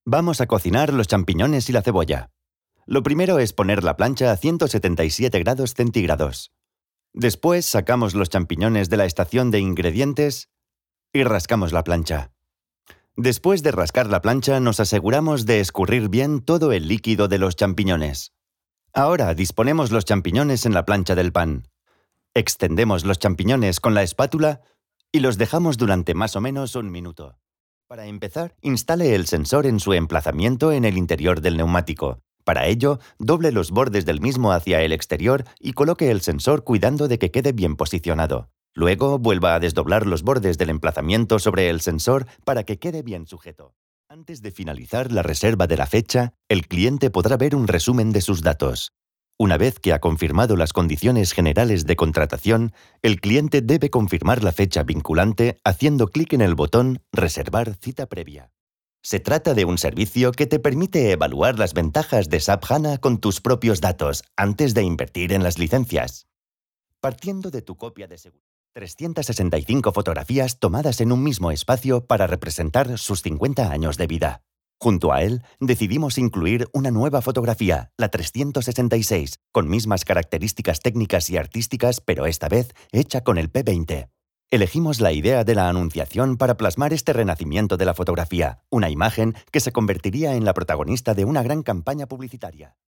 Vamos a cocinar los champiñones y la cebolla. Lo primero es poner la plancha a 177 grados centígrados. Después sacamos los champiñones de la estación de ingredientes y rascamos la plancha. Después de rascar la plancha, nos aseguramos de escurrir bien todo el líquido de los champiñones. Ahora disponemos los champiñones en la plancha del pan. Extendemos los champiñones con la espátula y los dejamos durante más o menos 1 minuto. Para empezar, instale el sensor en su emplazamiento en el interior del neumático. Para ello, doble los bordes del mismo hacia el exterior y coloque el sensor cuidando de que quede bien posicionado. Luego, vuelva a desdoblar los bordes del emplazamiento sobre el sensor para que quede bien sujeto. Antes de finalizar la reserva de la fecha, el cliente podrá ver un resumen de sus datos. Una vez que ha confirmado las condiciones generales de contratación, el cliente debe confirmar la fecha vinculante haciendo clic en el botón «Reservar cita previa». Se trata de un servicio que te permite evaluar las ventajas de SAP HANA con tus propios datos antes de invertir en las licencias. Partiendo de tu copia de seguridad, 365 fotografías tomadas en un mismo espacio para representar sus 50 años de vida. Junto a él, decidimos incluir una nueva fotografía, la 366, con mismas características técnicas y artísticas, pero esta vez hecha con el P20. Elegimos la idea de la anunciación para plasmar este renacimiento de la fotografía, una imagen que se convertiría en la protagonista de una gran campaña publicitaria.